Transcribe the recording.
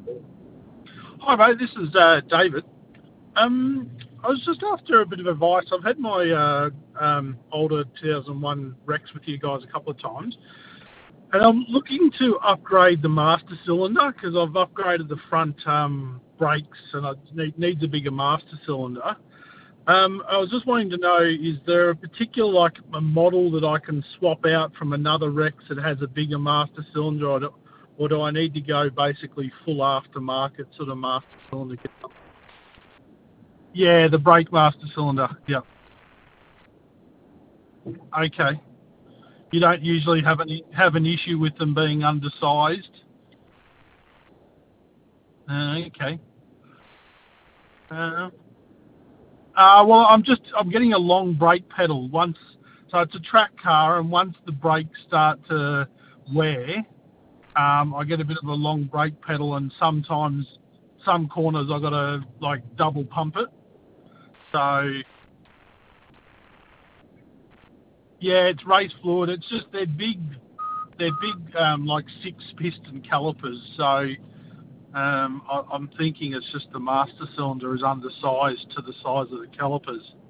Hi, mate. This is David. I was just after a bit of advice. I've had my older 2001 Rex with you guys a couple of times, and I'm looking to upgrade the master cylinder because I've upgraded the front brakes and it needs a bigger master cylinder. I was just wanting to know, is there a particular a model that I can swap out from another Rex that has a bigger master cylinder, or do I need to go basically full aftermarket sort of master cylinder? Yeah, the brake master cylinder. Yeah. Okay. You don't usually have an issue with them being undersized. Okay. Uh, well, I'm getting a long brake pedal once, so it's a track car, and once the brakes start to wear, I get a bit of a long brake pedal, and sometimes some corners I got to double pump it. So yeah, it's race fluid. It's just they're big six piston calipers. So I'm thinking it's just the master cylinder is undersized to the size of the calipers.